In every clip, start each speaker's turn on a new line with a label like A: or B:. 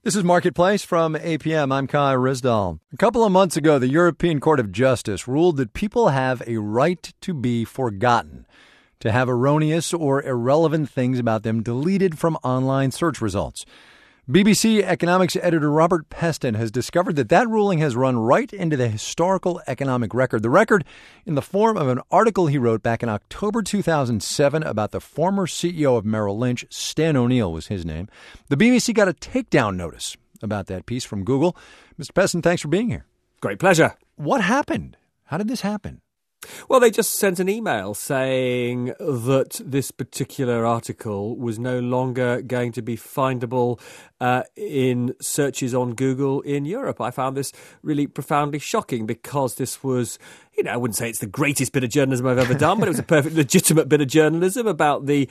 A: This is Marketplace from APM. I'm Kai Rizdal. A couple of months ago, the European Court of Justice ruled that people have a right to be forgotten, to have erroneous or irrelevant things about them deleted from online search results. BBC economics editor Robert Peston has discovered that ruling has run right into the historical economic record. The record in the form of an article he wrote back in October 2007 about the former CEO of Merrill Lynch. Stan O'Neill was his name. The BBC got a takedown notice about that piece from Google. Mr. Peston, thanks for being here.
B: Great pleasure.
A: What happened? How did this happen?
B: Well, they just sent an email saying that this particular article was no longer going to be findable in searches on Google in Europe. I found this really profoundly shocking because this was, I wouldn't say it's the greatest bit of journalism I've ever done, but it was a perfectly legitimate bit of journalism about the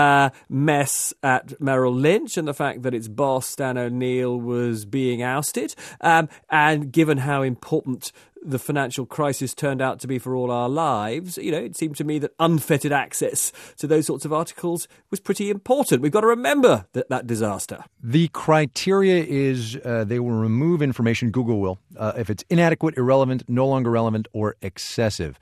B: mess at Merrill Lynch and the fact that its boss, Stan O'Neill, was being ousted. And given how important the financial crisis turned out to be for all our lives, it seemed to me that unfettered access to those sorts of articles was pretty important. We've got to remember that disaster.
A: The criteria is they will remove information, Google will, if it's inadequate, irrelevant, no longer relevant, or excessive.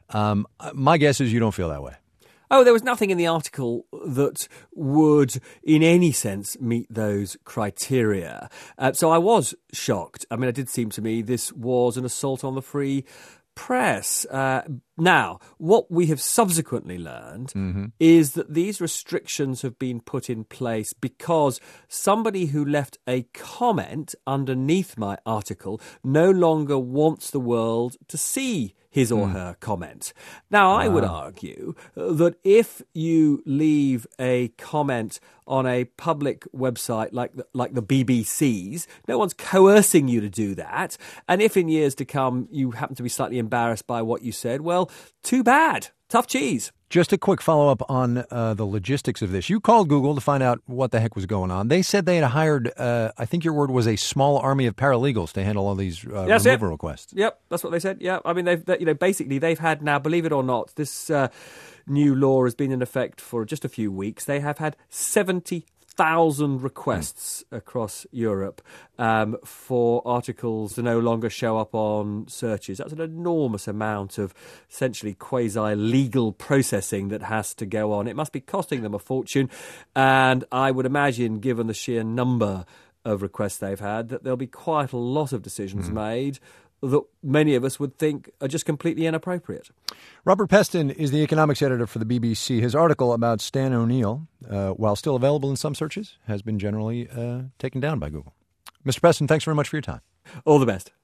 A: My guess is you don't feel that way.
B: Oh, there was nothing in the article that would, in any sense, meet those criteria. So I was shocked. I mean, it did seem to me this was an assault on the free press. Now, what we have subsequently learned is that these restrictions have been put in place because somebody who left a comment underneath my article no longer wants the world to see his or her comment. Now, I would argue that if you leave a comment on a public website like the BBC's, no one's coercing you to do that. And if in years to come you happen to be slightly embarrassed by what you said, well, too bad. Tough cheese.
A: Just a quick follow-up on the logistics of this. You called Google to find out what the heck was going on. They said they had hired, I think your word was a small army of paralegals to handle all these removal requests.
B: Yep, that's what they said. Yeah, I mean, they've had now, believe it or not, this new law has been in effect for just a few weeks. They have had 70,000 requests across Europe for articles to no longer show up on searches. That's an enormous amount of essentially quasi-legal processing that has to go on. It must be costing them a fortune. And I would imagine, given the sheer number of requests they've had, that there'll be quite a lot of decisions made that many of us would think are just completely inappropriate.
A: Robert Peston is the economics editor for the BBC. His article about Stan O'Neill, while still available in some searches, has been generally taken down by Google. Mr. Peston, thanks very much for your time.
B: All the best.